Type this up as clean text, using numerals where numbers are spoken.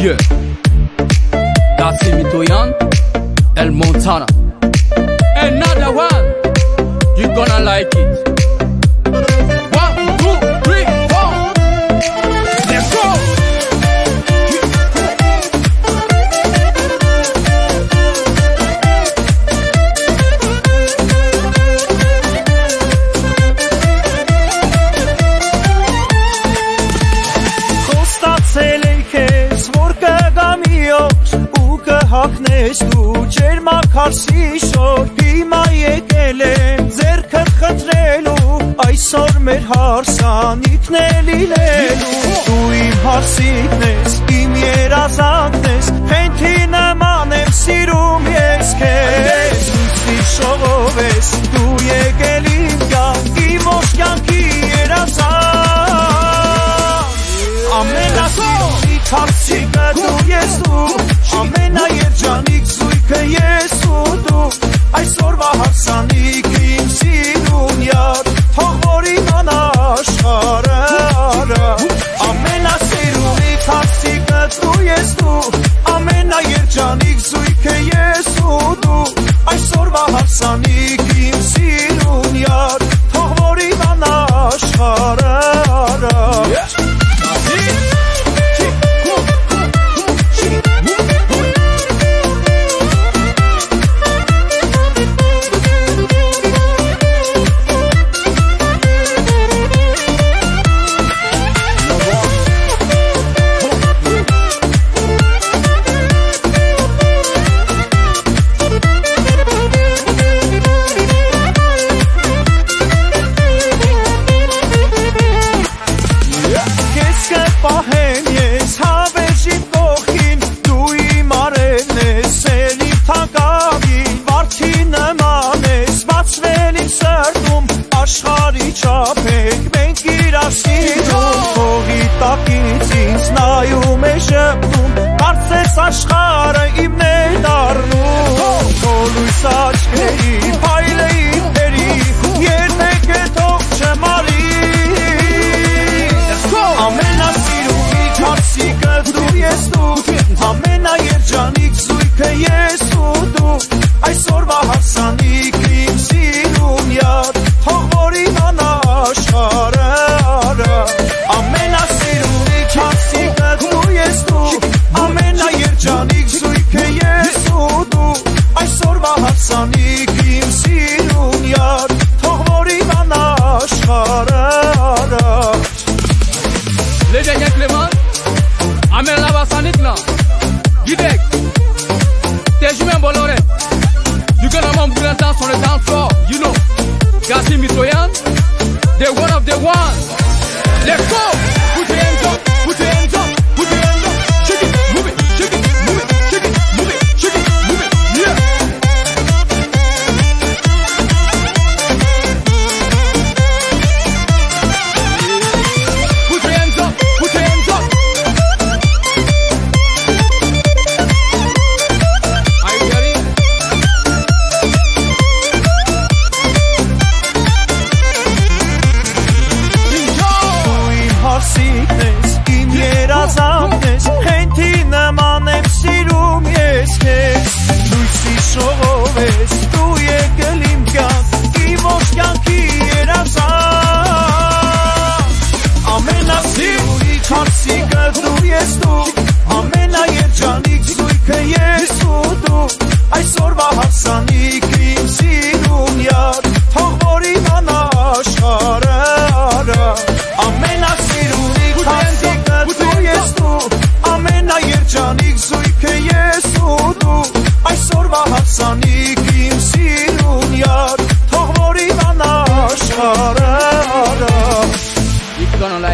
Yeah. Gassim Mitoyan, El Montana. Another one, you gonna like it. 1, 2, 3, 4. Let's go. Հակնես դու ջերմակարսի շոր Հիմա եկել եմ ձեռքդ խտրելու Այսօր մեր հարսանիքն է լիլելու Դու իմ հարսիկն ես, իմ երազանքն ես Խենթի նման եմ սիրում ես քեզ Լույսի շողով ես, դու եկել իմ կյանք Իմ ողջ կյանքի երազանք Ամենասիրունի հարսիկը դու ես դու Ամենաերջանիկ զույգը ես ու դու Այսօրվա հարսանիք իմ սիրունյար Թող որ իմանա աշխարհը Ամենասիրունիկ հարսիկը դու ես դու Ամենաերջանիկ զույգը ես ու դու Այսօրվա հարսանիք իմ սիրունյար Թող որ իմանա աշխարհը Աշխարհի չափեք մենք իրար սիրում Հողի տակից ինձ նայում է շփում Կարծես աշխարհը իմն է դառնում Քո լույս աչքերի փայլը իբերի Երբեք է թող չմարի Ամենասիրունի հարսիկը դու ես դու Ամենաերջանիկ զույգը ես ու դու Այսօրվա հարսանիք իմ սիրունյար Թող որ իմանա աշխարհը Ամենասիրունի հարսիկը դու ես դու Ամենաերջանիկ զույգը ես ու դու Այսօրվա հարսանիք իմ սիրունյար Թող որ իմանա աշխարհը Լեջենյա Կլեման, ամենալավասանիքն է Գիտեք, տեժում եմ բոլորը You gonna mom do dance on the dance floor, you know Gassim Mitoyan, they're one of the ones. Let's go! Put your hands up, put your hands up, put your hands up. Shake it, move it, shake it, move it, shake it, move it, shake it, move it, yeah. Put your hands up, put your hands up. Are you ready? Խենթի նման եմ սիրում ես քեզ Լույսի շողով ես դու եկել իմ կյանք Իմ ողջ կյանքի երազանք Ամենասիրունի հարսիկը դու ես դու Ամենաերջանիկ զույգը ես ու դու Այսօրվա հարսանիք իմ սիրունյար Թող որ իմանա աշխարհը Ամենասիրունի հարսիկը դու ես դու Ամենաերջանիկ զույգը ես ու դու Այսօրվա հարսանիք իմ սիրունյար Թող որ իմանա աշխարհը You gonna like